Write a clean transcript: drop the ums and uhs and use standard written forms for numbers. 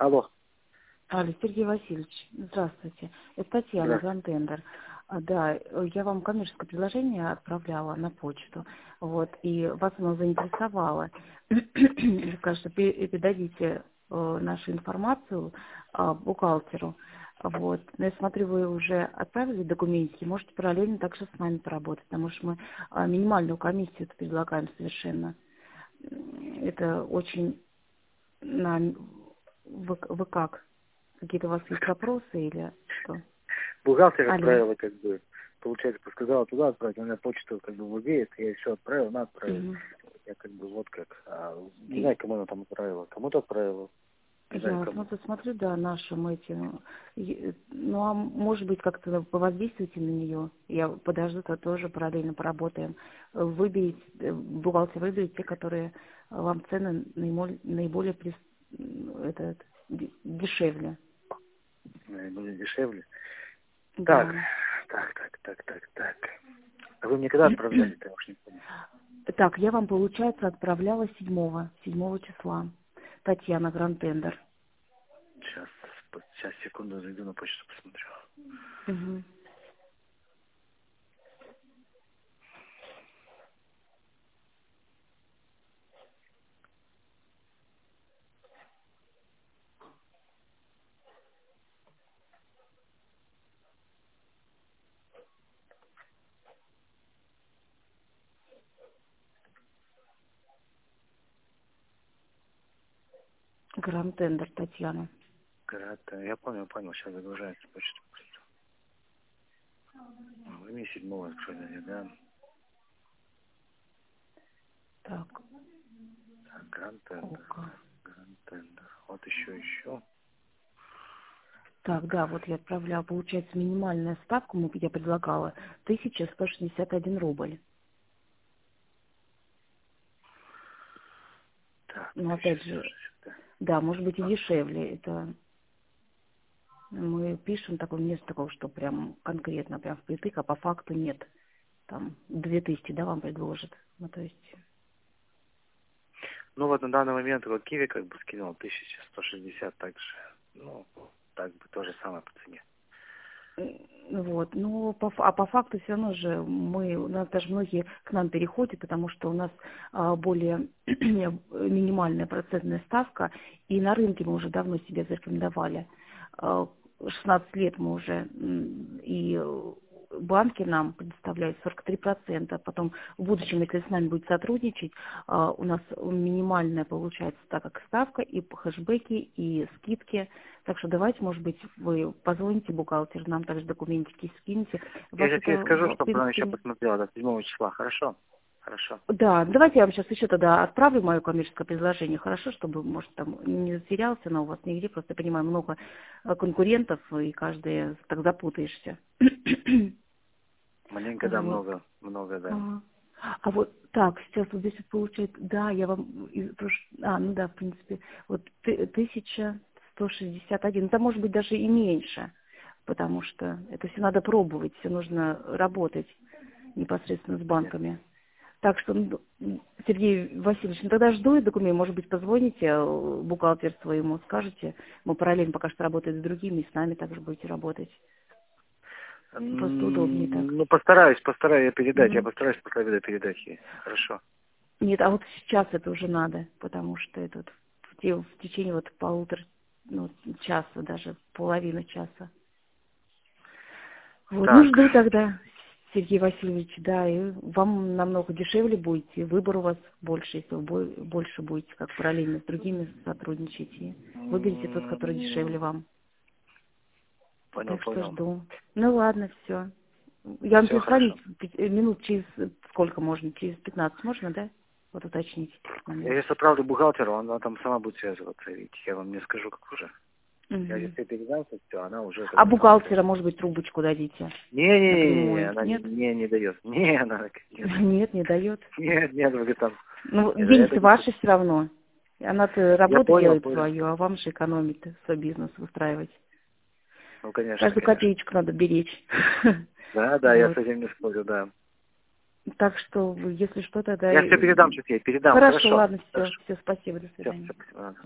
Алло. Алло, Сергей Васильевич, здравствуйте. Это Татьяна, Здравствуйте. Грантендер. Да, я вам коммерческое предложение отправляла на почту, вот, и вас оно заинтересовало. Вы, кажется, передадите нашу информацию бухгалтеру. Вот. Но я смотрю, вы уже отправили документики, можете параллельно также с нами поработать, потому что мы минимальную комиссию предлагаем совершенно. Это очень... Вы как? Какие-то у вас есть вопросы или что? Бухгалтер Алло. отправила, получается, подсказала туда отправить, у меня почту владеет, я все отправил, она отправит. Мгм. Я не знаю, кому она там отправила. Кому-то отправила. Не знаю, Я кому. смотрю, да, нашим этим. Ну, а может быть, как-то повоздействуйте на нее. Я подожду, то тоже параллельно поработаем. Выберите, бухгалтер выберет те, которые вам цены наиболее дешевле. Будет дешевле. Так, Да. так. А вы мне когда отправляли, я уж не помню. Так, я вам, получается, отправляла 7 числа. Татьяна, Грантендер. Сейчас, секунду, зайду на почту, посмотрю. Угу. Грантендер, Татьяна. Я понял, сейчас загружается почта. Вы мне 7-го отправили, да? Так, Так, Грантендер. ока. Вот еще. Так, да, вот я отправляла, получается, минимальная ставка, я предлагала, 1161 рубль. Так, Но опять же, 1160. да, может быть и дешевле. Это мы пишем такое, нет такого, что прям конкретно, прям впритык, а по факту нет. Там 2000, да, вам предложат. Ну, то есть, Ну вот на данный момент вот Киви скинул 1160 также. Так бы то же самое по цене. вот, но по факту все равно же у нас даже многие к нам переходят, потому что у нас более минимальная процентная ставка, и на рынке мы уже давно себя зарекомендовали. 16 лет мы уже, и банки нам предоставляют 43%. Потом в будущем, если с нами будет сотрудничать, у нас минимальная получается так как ставка, и хэшбэки, и скидки. Так что давайте, может быть, вы позвоните бухгалтеру, нам также документики скинете. Я Вас сейчас ей это, скажу, в чтобы она еще принципе, посмотрела до 7 числа. Хорошо? Хорошо. да, давайте я вам сейчас еще тогда отправлю мое коммерческое предложение, хорошо, чтобы, может, там не затерялся, но у вас нигде, просто я понимаю, много конкурентов, и каждый так запутаешься. Маленько, да, Вот. много, да. А вот так, сейчас вот здесь вот получается, да, я вам, ну да, в принципе, вот 1161, это может быть даже и меньше, потому что это все надо пробовать, все нужно работать непосредственно с Понятно. банками. Так что, Сергей Васильевич, ну тогда жду документ, может быть, позвоните бухгалтеру своему, скажете, мы параллельно пока что работаем с другими, и с нами также будете работать. Просто удобнее так. Ну, постараюсь я передать. Я Мгм. постараюсь пока передать ей. Хорошо. Нет, а вот сейчас это уже надо, потому что это вот в течение вот полутора, ну, часа, даже половины часа. Вот, ну Так, жду тогда, Сергей Васильевич, да, и вам намного дешевле будет, и выбор у вас больше, если вы больше будете как параллельно с другими сотрудничать, и выберите тот, который дешевле вам. Так что понял. жду. Ну ладно, все. Я вам Все хорошо. перезвонить минут через сколько можно? Через 15 можно, да? Вот уточнить Я момент. сейчас отправлю бухгалтеру, она там сама будет связываться, видите, я вам не скажу, как уже. Я Мгм. если передамся, все, она уже А там бухгалтера, свяжется. может быть, трубочку дадите Не, напрямую? она Нет? не дает. Не, она так нет. Нет, не дает. Нет, говорит, там. Ну, Нет, это деньги не ваши все равно. Она-то Я работу понял. делает свою, а вам же экономить свой бизнес выстраивать. Ну, конечно. Каждую копеечку надо беречь. Да, я с Вот. этим не спорю, да. Так что, если что, тогда... Я все передам сейчас ей, передам, Хорошо, хорошо. ладно, все, Хорошо. все, спасибо, до Все, свидания. спасибо.